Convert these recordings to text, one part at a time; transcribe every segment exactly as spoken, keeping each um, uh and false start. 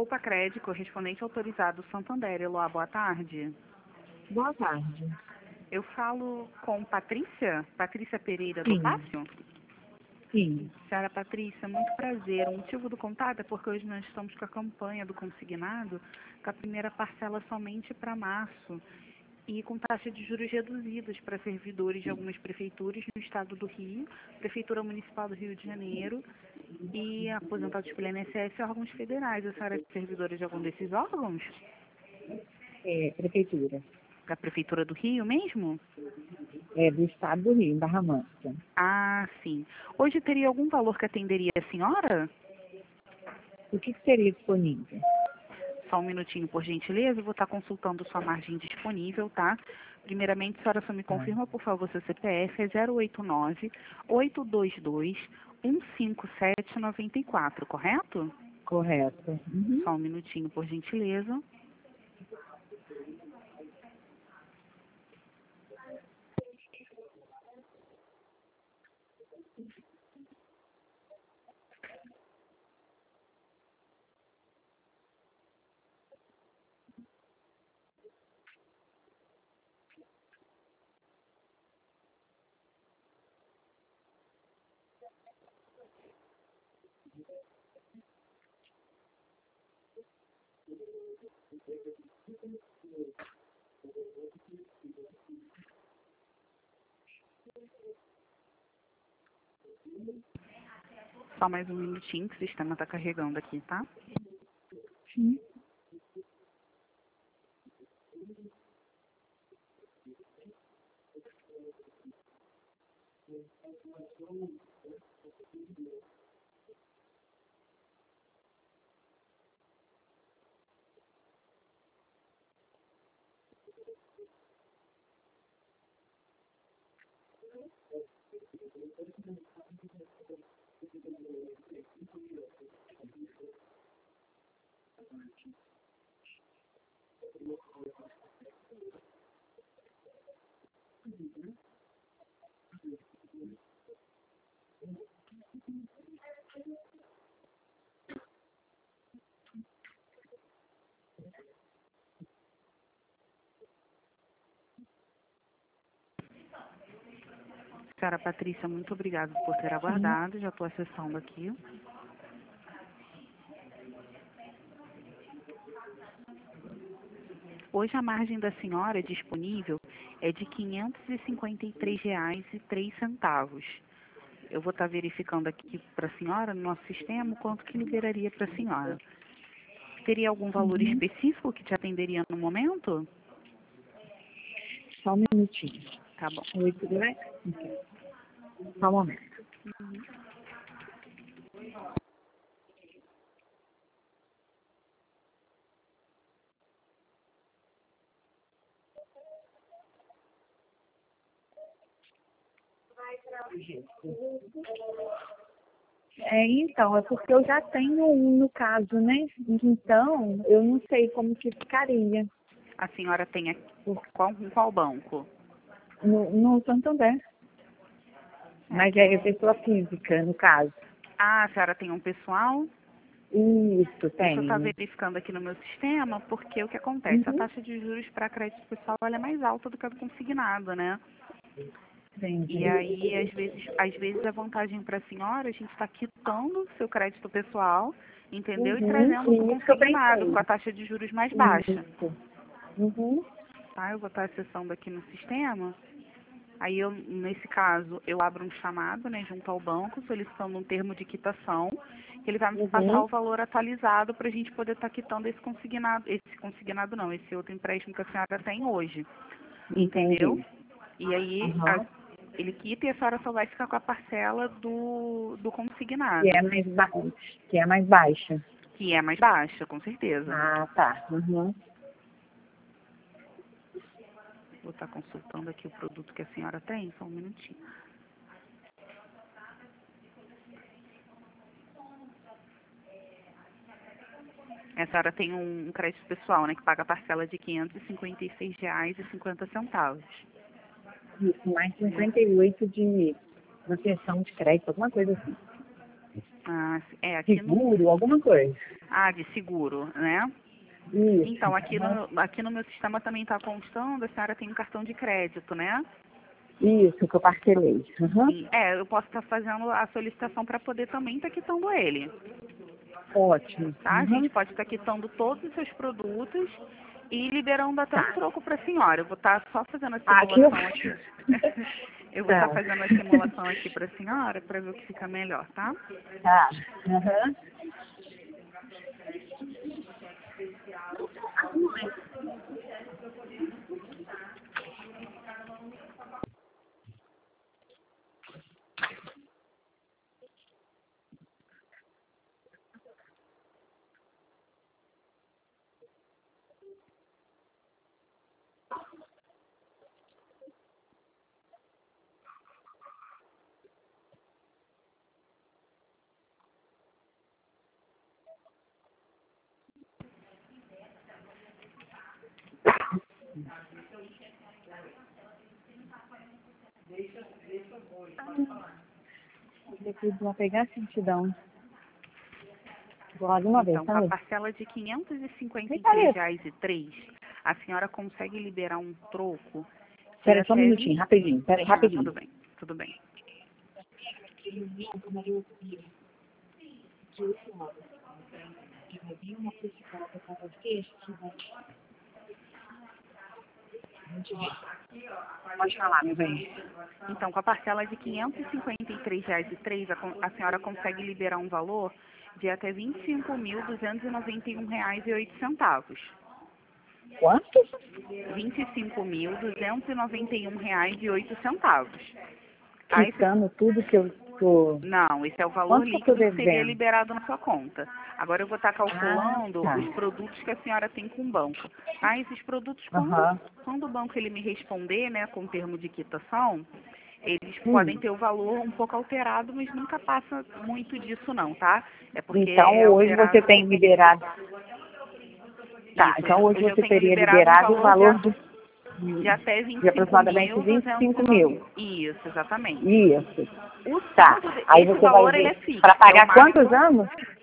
Grupo Acred, correspondente autorizado Santander. Eloá, boa tarde. Boa tarde. Eu falo com Patrícia, Patrícia Pereira do Sim. Pássio? Sim. Senhora Patrícia, muito prazer. O motivo do contato é porque hoje nós estamos com a campanha do consignado, com a primeira parcela somente para março e com taxa de juros reduzidas para servidores de algumas prefeituras no estado do Rio, Prefeitura Municipal do Rio de Janeiro e aposentados pelo I N S S e órgãos federais. A senhora é servidora de algum desses órgãos? É, prefeitura. Da Prefeitura do Rio mesmo? É do estado do Rio, em Barra Mansa. Ah, sim. Hoje teria algum valor que atenderia a senhora? O que, que seria disponível? Só um minutinho, por gentileza. Eu vou estar consultando sua margem disponível, tá? Primeiramente, a senhora só me confirma, por favor, seu C P F é zero oito nove, oito dois dois, um cinco sete nove quatro, correto? Correto. Uhum. Só um minutinho, por gentileza. Só mais um minutinho que o sistema está carregando aqui, tá? Sim. Senhora Patrícia, muito obrigada por ter aguardado. Já estou acessando aqui. Hoje a margem da senhora disponível é de quinhentos e cinquenta e três reais e três centavos. Eu vou estar verificando aqui para a senhora, no nosso sistema, o quanto que liberaria para a senhora. Teria algum valor Uhum. específico que te atenderia no momento? Só um minutinho. Tá bom. Oito, né? Ok. Só um momento. É, então, é porque eu já tenho um no caso, né? Então, eu não sei como que ficaria. A senhora tem aqui, qual, em qual banco? No, no Santander. Mas é pessoa física, no caso. Ah, a senhora tem um pessoal? Isso, Deixa eu estar tenho. verificando aqui no meu sistema, porque o que acontece? A Uhum. taxa de juros para crédito pessoal ela é mais alta do que a do consignado, né? Entendi. E aí, às vezes, às vezes a vantagem para a senhora, a gente está quitando o seu crédito pessoal, entendeu? E Uhum. trazendo para o Isso que eu consignado, com pensei. a taxa de juros mais baixa. Isso. Uhum. Tá? Eu vou estar acessando aqui no sistema. Aí, eu, nesse caso, eu abro um chamado, né, junto ao banco, solicitando um termo de quitação, que ele vai me passar Uhum. o valor atualizado para a gente poder estar quitando esse consignado, esse consignado não, esse outro empréstimo que a senhora tem hoje, entendeu? Entendi. E aí, a- Uhum. ele quita e a senhora só vai ficar com a parcela do, do Que é consignado, mais ba... que é mais baixa. que é mais baixa, com certeza. Ah, tá. Uhum. Vou estar consultando aqui o produto que a senhora tem, só um minutinho. A senhora tem um crédito pessoal, né, que paga a parcela de quinhentos e cinquenta e seis reais e cinquenta centavos. Isso, mais cinquenta e oito de proteção de crédito, alguma coisa assim. Ah, é, aqui Seguro, no... alguma coisa. Ah, de seguro, né? Isso. Então, aqui Uhum. no, aqui no meu sistema também está constando, a senhora tem um cartão de crédito, né? Isso, que eu parcelei. Uhum. E, é, eu posso estar fazendo a solicitação para poder também estar quitando ele, Ótimo. tá? A gente Uhum. pode estar quitando todos os seus produtos e liberando até um Tá. troco para a senhora. Eu vou estar só fazendo a Ah, que eu... simulação aqui. Eu vou estar Tá. fazendo a simulação aqui para a senhora para ver o que fica melhor, tá? Tá. Uhum. Depois vão pegar a certidão. Vou lá de uma vez, Então, tá? com a Lu? parcela de quinhentos e cinquenta Vem e cá, três Lu. reais e três, a senhora consegue liberar um troco de Pera só um até minutinho, vinte... rapidinho. Pera aí, Ah, rapidinho. tudo bem, tudo bem. Pode falar, meu bem. Então, com a parcela de quinhentos e cinquenta e três reais e três, a, con- a senhora consegue liberar um valor de até vinte e cinco mil duzentos e noventa e um reais e oito centavos. Quanto? vinte e cinco mil duzentos e noventa e um reais e oito centavos. Ah, esse... Quitando tudo que eu tô... Não, esse é o valor Quanto que eu tô líquido que seria devendo? liberado na sua conta. Agora eu vou estar Ah, calculando tá. os produtos que a senhora tem com o banco. Ah, esses produtos, quando, Aham. quando o banco ele me responder, né, com o termo de quitação, eles podem Hum. ter o valor um pouco alterado, mas nunca passa muito disso não, tá? É porque Então, é hoje você alterado tem liberado... Tá, isso. então hoje Hoje eu você tenho teria liberado um liberado o valor de, a- valor de, de até de vinte e cinco aproximadamente mil vinte e duzentos e cinco nove. mil. Isso, exatamente. Isso. O Tá. saldo, de- Aí esse você vai valor ele ver. é fixo, Para é o pagar quantos máximo. anos?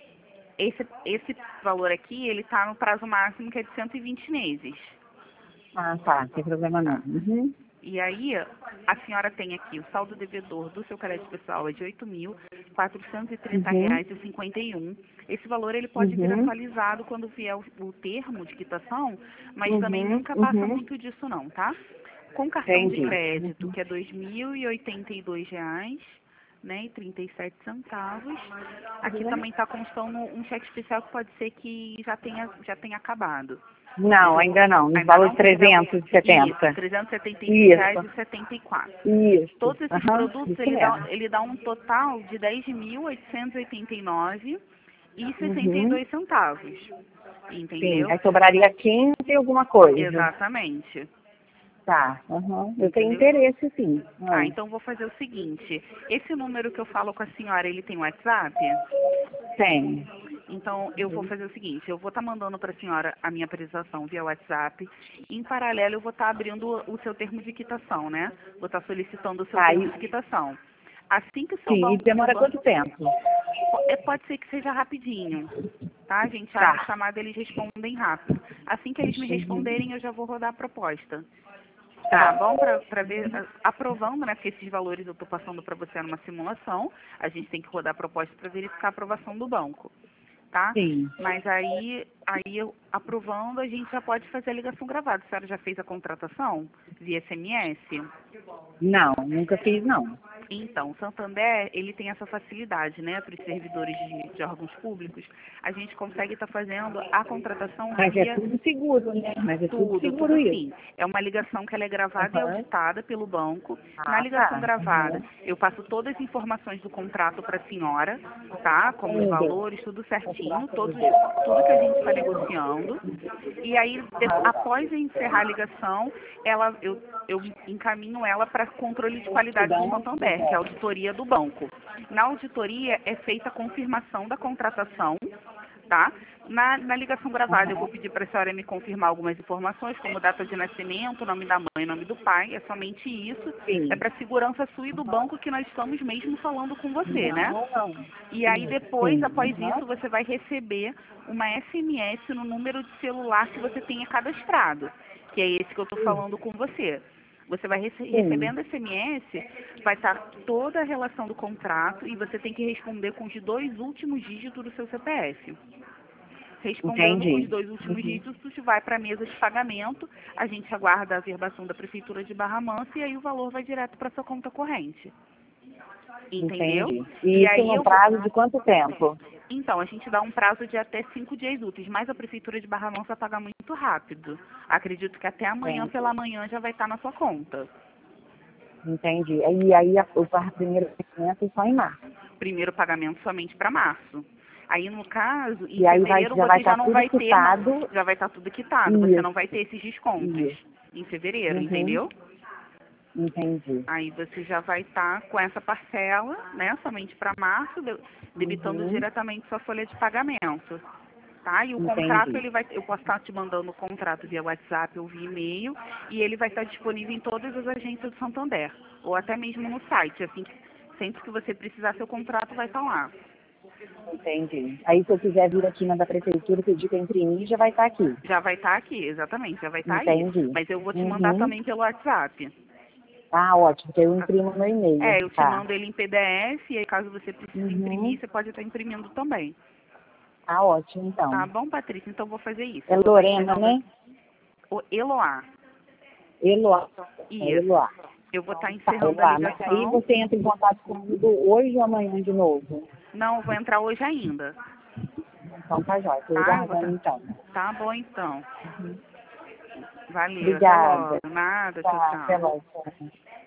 Esse, esse valor aqui, ele está no prazo máximo que é de cento e vinte meses, Ah, tá. Não tem problema não. tá? Uhum. E aí, a senhora tem aqui o saldo devedor do seu crédito pessoal é de oito mil quatrocentos e trinta Uhum. reais e cinquenta e um. Esse valor ele pode vir Uhum. atualizado quando vier o, o termo de quitação, mas também Uhum. nunca passa Uhum. muito disso não, tá? Com cartão de Entendi. crédito, Uhum. que é dois mil e oitenta e dois reais, né, e trinta e sete centavos. Aqui também está constando um cheque especial que pode ser que já tenha, já tenha acabado. Mas Não, eu vou, ainda não. Nos ainda valores não? trezentos e setenta. Isso, trezentos e setenta e seis reais e Isso. setenta e quatro. Isso. Todos esses Aham. produtos, Isso ele dá, mesmo. ele dá um total de dez mil oitocentos e oitenta e nove e sessenta e Uhum. dois centavos. Sim. Entendeu? Aí sobraria quinze e alguma coisa. Exatamente. Tá. Uhum. Eu tenho Entendeu? interesse, sim. Ah, Ah. então vou fazer o seguinte. Esse número que eu falo com a senhora, ele tem WhatsApp? Tem. Então, eu vou fazer o seguinte, eu vou estar mandando para a senhora a minha apresentação via WhatsApp. Em paralelo, eu vou estar abrindo o seu termo de quitação, né? Vou estar solicitando o seu Tá. termo E, de quitação. Assim que o seu sim. E banco, seu demora banco quanto tempo? é, pode ser que seja rapidinho, tá, gente? A Tá. chamada eles respondem rápido. Assim que eles me Uhum. responderem, eu já vou rodar a proposta. Tá Tá. bom? Para ver, a- aprovando, né? Porque esses valores eu estou passando para você numa simulação. A gente tem que rodar a proposta para verificar a aprovação do banco, tá? Sim. Mas aí, aí eu, aprovando, a gente já pode fazer a ligação gravada. A senhora já fez a contratação via S M S? Não, nunca fiz, não. Então, o Santander, ele tem essa facilidade, né, para os servidores de, de órgãos públicos. A gente consegue estar fazendo a contratação Mas é via tudo seguro, né? Mas é tudo tudo, seguro tudo isso. sim. É uma ligação que ela é gravada e Aham. auditada pelo banco. Na Ah, ligação tá. gravada, Aham. eu passo todas as informações do contrato para a senhora, tá? Como os Tudo. valores, tudo certinho, todos, tudo que a gente está negociando. E aí, de- após eu encerrar a ligação, ela, eu, eu encaminho ela para controle de qualidade do Santander, que é a auditoria do banco. Na auditoria é feita a confirmação da contratação, tá? Na, na ligação gravada, eu vou pedir para a senhora me confirmar algumas informações, como data de nascimento, nome da mãe, nome do pai, é somente isso. Sim. É para segurança sua e do banco que nós estamos mesmo falando com você, né? Não, não. E aí depois, Sim. após Uhum. isso, você vai receber uma S M S no número de celular que você tenha cadastrado, que é esse que eu estou falando com você. Você vai rece recebendo S M S, vai estar toda a relação do contrato e você tem que responder com os dois últimos dígitos do seu C P F. Respondendo com os Entendi. dois últimos Uhum. dígitos, vai para a mesa de pagamento, a gente aguarda a averbação da Prefeitura de Barra Mansa e aí o valor vai direto para sua conta corrente. Entendeu? Entendi. E isso aí no eu prazo de quanto tempo? Então, a gente dá um prazo de até cinco dias úteis, mas a Prefeitura de Barra Mansa paga muito rápido. Acredito que até amanhã Entendi. pela manhã já vai estar na sua conta. Entendi. E aí a, o par- primeiro pagamento é só em março. Primeiro pagamento somente para março. Aí, no caso, em E aí vai, fevereiro já vai você já estar não tudo vai ter, quitado. já vai estar tudo quitado, você não Isso, vai ter esses descontos isso. em fevereiro, Uhum. entendeu? Entendi. Aí você já vai estar com essa parcela, né, somente para março, de- debitando Uhum. diretamente sua folha de pagamento. Tá? E o contrato, Entendi. ele vai, eu posso estar te mandando o contrato via WhatsApp ou via e-mail, e ele vai estar disponível em todas as agências do Santander, ou até mesmo no site, assim, sempre que você precisar, seu contrato vai estar lá. Entendi. Aí se eu quiser vir aqui na da prefeitura pedir para imprimir, já vai estar aqui. Já vai estar aqui, exatamente, já vai estar aí. Entendi. Mas eu vou te mandar Uhum. também pelo WhatsApp. Ah, ótimo, porque eu imprimo no e-mail. É, eu te Tá. mando ele em P D F, e aí caso você precise imprimir, Uhum. você pode estar imprimindo também. Ah, ótimo, então. Tá bom, Patrícia? Então eu vou fazer isso. É Eu vou estar Lorena, encerrando né? o Eloá. Eloá. É Isso. Eloá. Eu vou estar Tá, encerrando a Eloá. Mas aí ligação. você entra em contato comigo hoje ou amanhã de novo? Não, eu vou entrar hoje ainda. Então tá jóia. Estou Tá? Eu vou aguardando estar... então. Tá bom, então. Valeu, até Obrigada. logo. Nada, tchau, Tá, até tchau. logo.